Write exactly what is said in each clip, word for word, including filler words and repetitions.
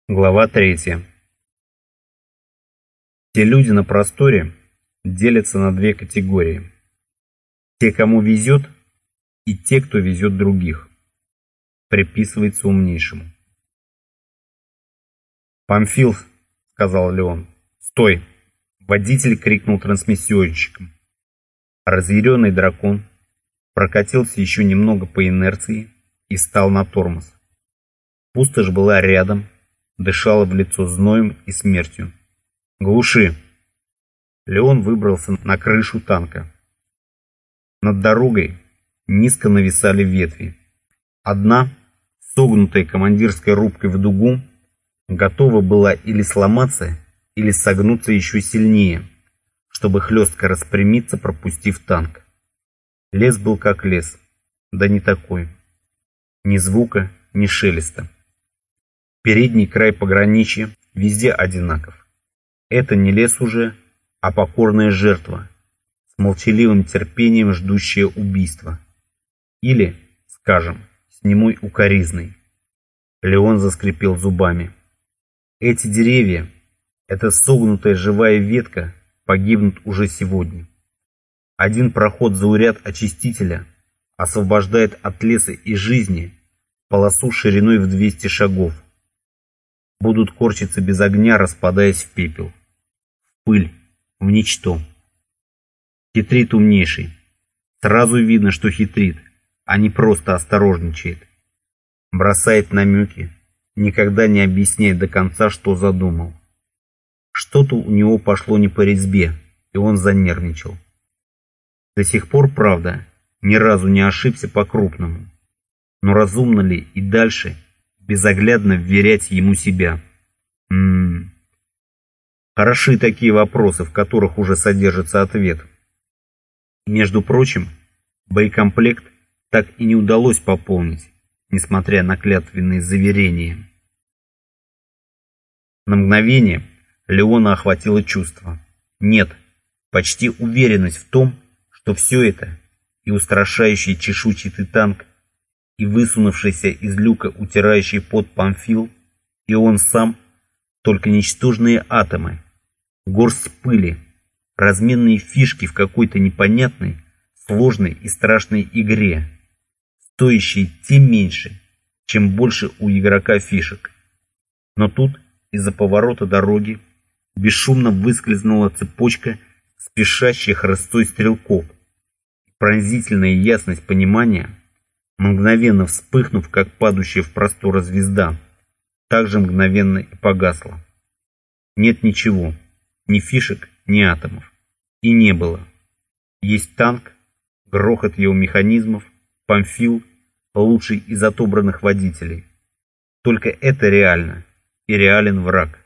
Глава третья. Все люди на просторе делятся на две категории. Те, кому везет, и те, кто везет других. Приписывается умнейшему. «Памфил», — сказал Леон. «Стой!» — водитель крикнул трансмиссионщиком. Разъяренный дракон прокатился еще немного по инерции и стал на тормоз. Пустошь была рядом, дышала в лицо зноем и смертью. «Глуши!» Леон выбрался на крышу танка. Над дорогой низко нависали ветви. Одна, согнутая командирской рубкой в дугу, готова была или сломаться, или согнуться еще сильнее, чтобы хлестко распрямиться, пропустив танк. Лес был как лес, да не такой. Ни звука, ни шелеста. Передний край пограничья везде одинаков. Это не лес уже, а покорная жертва, с молчаливым терпением ждущая убийства. Или, скажем, с немой укоризной. Леон заскрипел зубами. Эти деревья, эта согнутая живая ветка, погибнут уже сегодня. Один проход зауряд очистителя освобождает от леса и жизни полосу шириной в двести шагов. Будут корчиться без огня, распадаясь в пепел, в пыль, в ничто. Хитрит умнейший. Сразу видно, что хитрит, а не просто осторожничает. Бросает намеки, никогда не объясняет до конца, что задумал. Что-то у него пошло не по резьбе, и он занервничал. До сих пор, правда, ни разу не ошибся по-крупному. Но разумно ли и дальше безоглядно вверять ему себя? М-м-м. Хороши такие вопросы, в которых уже содержится ответ. Между прочим, боекомплект так и не удалось пополнить, несмотря на клятвенные заверения. На мгновение Леона охватило чувство. Нет, почти уверенность в том, что все это, и устрашающий чешуйчатый танк, и высунувшийся из люка утирающий пот Памфил, и он сам, только ничтожные атомы, горсть пыли, разменные фишки в какой-то непонятной, сложной и страшной игре, стоящей тем меньше, чем больше у игрока фишек. Но тут из-за поворота дороги бесшумно выскользнула цепочка спешащих рысцой стрелков. Пронзительная ясность понимания, мгновенно вспыхнув, как падающая в просторы звезда, также мгновенно и погасла. Нет ничего, ни фишек, ни атомов. И не было. Есть танк, грохот его механизмов, Памфил, лучший из отобранных водителей. Только это реально, и реален враг.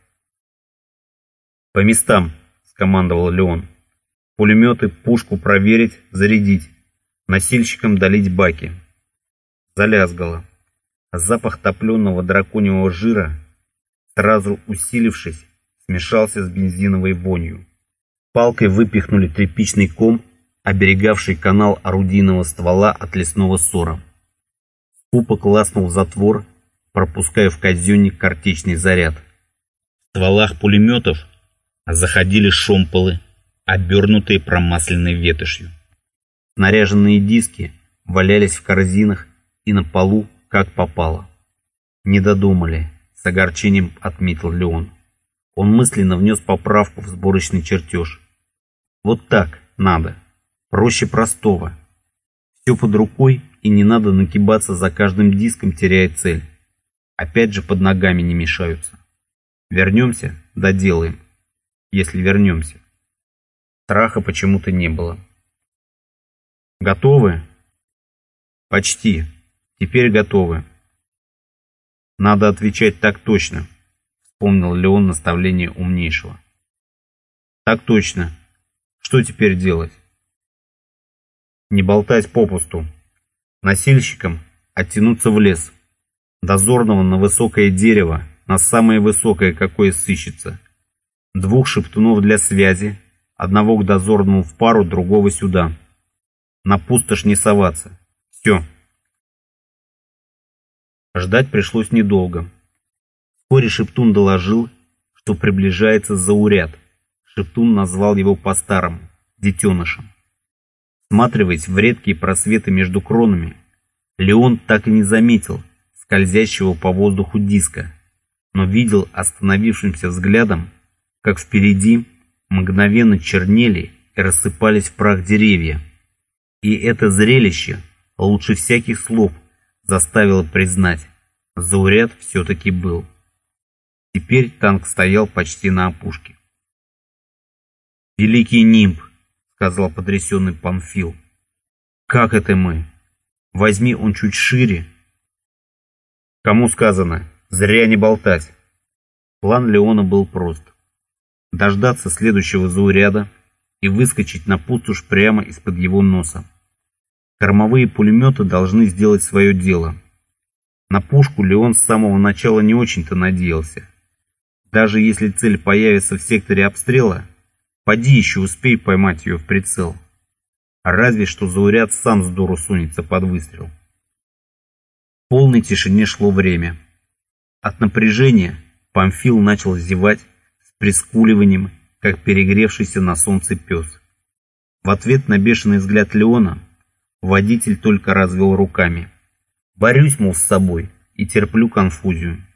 «По местам», — скомандовал Леон. «Пулеметы, пушку проверить, зарядить. Носильщикам долить баки». Залязгало. Запах топленого драконьего жира, сразу усилившись, смешался с бензиновой вонью. Палкой выпихнули тряпичный ком, оберегавший канал орудийного ствола от лесного ссора. Скупо класнул затвор, пропуская в казенник картечный заряд. В стволах пулеметов заходили шомполы, обернутые промасленной ветошью. Снаряженные диски валялись в корзинах и на полу, как попало. Не додумали, с огорчением отметил Леон. Он мысленно внес поправку в сборочный чертеж. Вот так надо, проще простого. Все под рукой, и не надо нагибаться за каждым диском, теряя цель. Опять же под ногами не мешаются. Вернемся, доделаем. Если вернемся. Страха почему-то не было. Готовы? Почти. Теперь готовы. Надо отвечать так точно, вспомнил Леон наставление умнейшего. Так точно. Что теперь делать? Не болтать попусту. Носильщикам оттянуться в лес. Дозорного на высокое дерево, на самое высокое, какое сыщется. Двух шептунов для связи, одного к дозорному в пару, другого сюда. На пустошь не соваться. Все. Ждать пришлось недолго. Вскоре Шептун доложил, что приближается зауряд. Шептун назвал его по-старому — детенышем. Всматриваясь в редкие просветы между кронами, Леон так и не заметил скользящего по воздуху диска, но видел остановившимся взглядом, как впереди мгновенно чернели и рассыпались в прах деревья. И это зрелище лучше всяких слов заставило признать, зауряд все-таки был. Теперь танк стоял почти на опушке. «Великий нимб», — сказал потрясенный Памфил. «Как это мы? Возьми он чуть шире». «Кому сказано? Зря не болтать». План Леона был прост. Дождаться следующего зауряда и выскочить на пустошь прямо из-под его носа. Кормовые пулеметы должны сделать свое дело. На пушку Леон с самого начала не очень-то надеялся. Даже если цель появится в секторе обстрела, поди еще успей поймать ее в прицел. Разве что зауряд сам с дуру сунется под выстрел. В полной тишине шло время. От напряжения Памфил начал зевать с прискуливанием, как перегревшийся на солнце пес. В ответ на бешеный взгляд Леона водитель только развел руками. Борюсь, мол, с собой и терплю конфузию.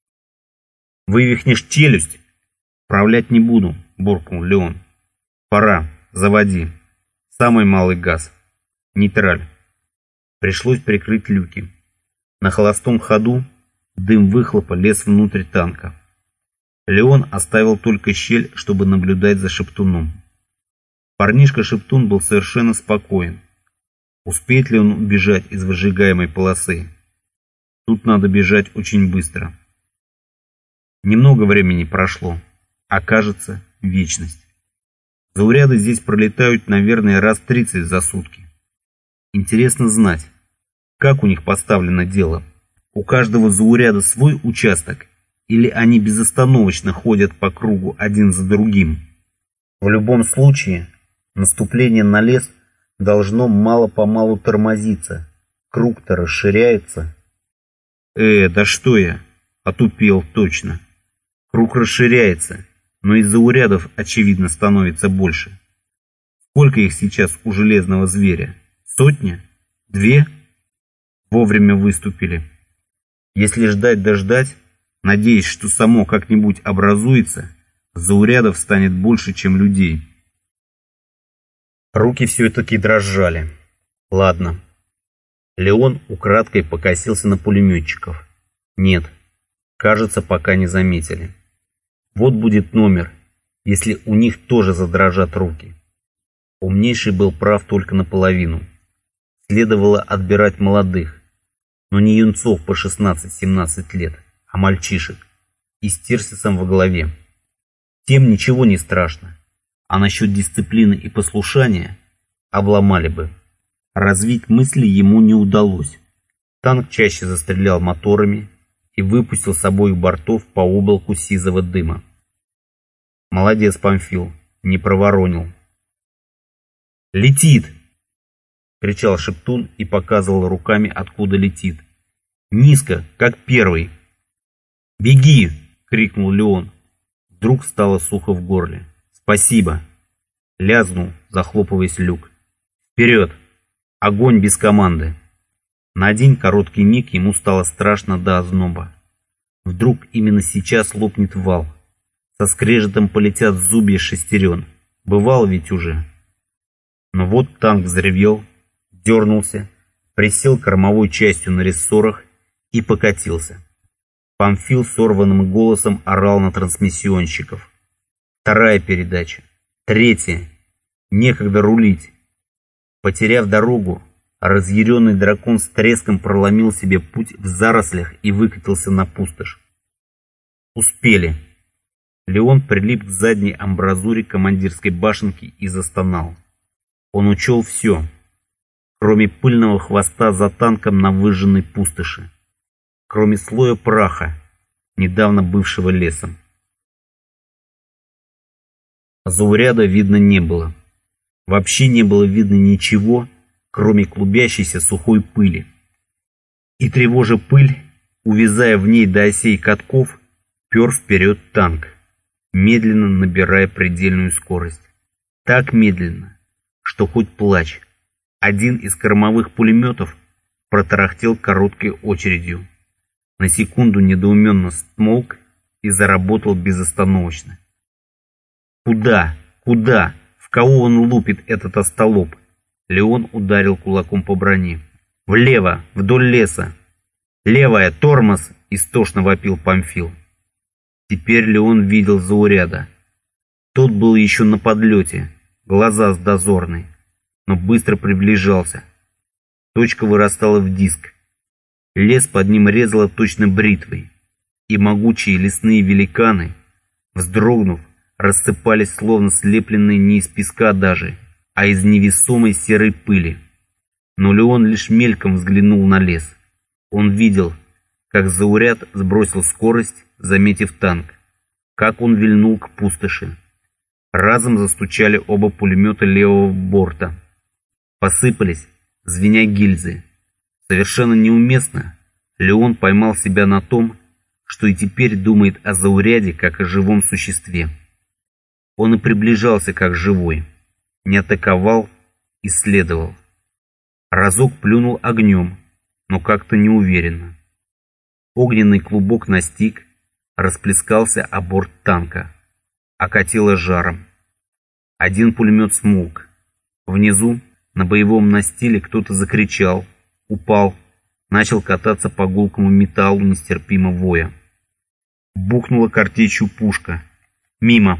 «Вывихнешь челюсть?» «Управлять не буду», — буркнул Леон. «Пора, заводи. Самый малый газ. Нейтраль». Пришлось прикрыть люки. На холостом ходу дым выхлопа лез внутрь танка. Леон оставил только щель, чтобы наблюдать за Шептуном. Парнишка-Шептун был совершенно спокоен. Успеет ли он убежать из выжигаемой полосы? Тут надо бежать очень быстро. Немного времени прошло, а кажется, вечность. Зауряды здесь пролетают, наверное, раз тридцать за сутки. Интересно знать, как у них поставлено дело. У каждого зауряда свой участок, или они безостановочно ходят по кругу один за другим? В любом случае, наступление на лес должно мало-помалу тормозиться. Круг-то расширяется. Э, да что я, отупел точно. Круг расширяется, но из заурядов, очевидно, становится больше. Сколько их сейчас у железного зверя? Сотня? Две? Вовремя выступили. Если ждать да ждать, надеясь, что само как-нибудь образуется, заурядов станет больше, чем людей. Руки все-таки дрожали. Ладно. Леон украдкой покосился на пулеметчиков. Нет, кажется, пока не заметили. Вот будет номер, если у них тоже задрожат руки. Умнейший был прав только наполовину. Следовало отбирать молодых, но не юнцов по шестнадцать-семнадцать лет, а мальчишек, и с Тирсисом во главе. Тем ничего не страшно, а насчет дисциплины и послушания обломали бы. Развить мысли ему не удалось. Танк чаще застрелял моторами и выпустил с обоих бортов по облаку сизого дыма. Молодец, Памфил, не проворонил. «Летит!» — кричал Шептун и показывал руками, откуда летит. «Низко, как первый!» «Беги!» — крикнул Леон. Вдруг стало сухо в горле. «Спасибо!» — лязнул, захлопываясь люк. «Вперед! Огонь без команды!» На один короткий миг ему стало страшно до озноба. Вдруг именно сейчас лопнет вал. Со скрежетом полетят зубья шестерен. Бывало ведь уже. Но вот танк взревел, дернулся, присел кормовой частью на рессорах и покатился. Памфил сорванным голосом орал на трансмиссионщиков. Вторая передача. Третья. Некогда рулить. Потеряв дорогу, разъяренный дракон с треском проломил себе путь в зарослях и выкатился на пустошь. Успели. Леон прилип к задней амбразуре командирской башенки и застонал. Он учел все, кроме пыльного хвоста за танком на выжженной пустоши, кроме слоя праха, недавно бывшего лесом. Зауряда видно не было. Вообще не было видно ничего, кроме клубящейся сухой пыли. И тревожа пыль, увязая в ней до осей катков, пер вперед танк, медленно набирая предельную скорость. Так медленно, что хоть плачь. Один из кормовых пулеметов протарахтел короткой очередью. На секунду недоуменно смолк и заработал безостановочно. Куда? Куда? В кого он лупит, этот остолоп? Леон ударил кулаком по броне. Влево, вдоль леса. Левая, тормоз! Истошно вопил Памфил. Теперь Леон видел зауряда. Тот был еще на подлете, глаза с дозорной, но быстро приближался. Точка вырастала в диск. Лес под ним резало точно бритвой, и могучие лесные великаны, вздрогнув, рассыпались, словно слепленные не из песка даже, а из невесомой серой пыли. Но Леон лишь мельком взглянул на лес. Он видел, как зауряд сбросил скорость, заметив танк, как он вильнул к пустоши. Разом застучали оба пулемета левого борта. Посыпались, звеня гильзы. Совершенно неуместно Леон поймал себя на том, что и теперь думает о зауряде как о живом существе. Он и приближался как живой, не атаковал, исследовал. Разок плюнул огнем, но как-то неуверенно. Огненный клубок настиг, расплескался о борт танка, окатило жаром. Один пулемет смолк. Внизу, на боевом настиле, кто-то закричал, упал, начал кататься по гулкому металлу нестерпимо воя. Бухнула картечью пушка. Мимо.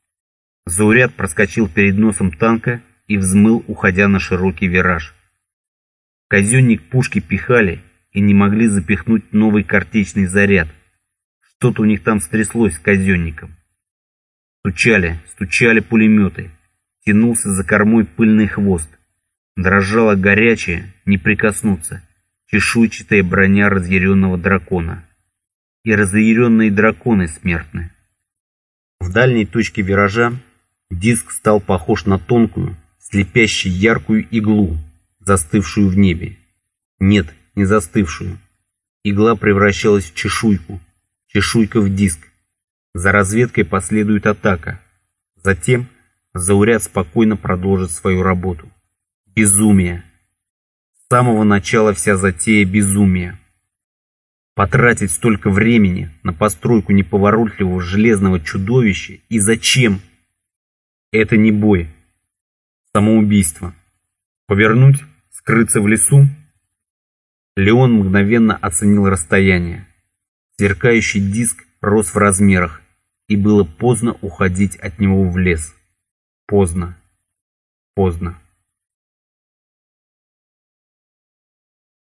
Зауряд проскочил перед носом танка и взмыл, уходя на широкий вираж. Казенник пушки пихали и не могли запихнуть новый картечный заряд. Что-то у них там стряслось с казенником. Стучали, стучали пулеметы. Тянулся за кормой пыльный хвост. Дрожала горячая, не прикоснуться, чешуйчатая броня разъяренного дракона. И разъяренные драконы смертны. В дальней точке виража диск стал похож на тонкую, слепяще яркую иглу, застывшую в небе. Нет, не застывшую. Игла превращалась в чешуйку, чешуйка в диск. За разведкой последует атака. Затем зауряд спокойно продолжит свою работу. Безумие. С самого начала вся затея безумия. Потратить столько времени на постройку неповоротливого железного чудовища и зачем? Это не бой. Самоубийство. Повернуть, скрыться в лесу? Леон мгновенно оценил расстояние. Сверкающий диск рос в размерах, и было поздно уходить от него в лес. Поздно. Поздно.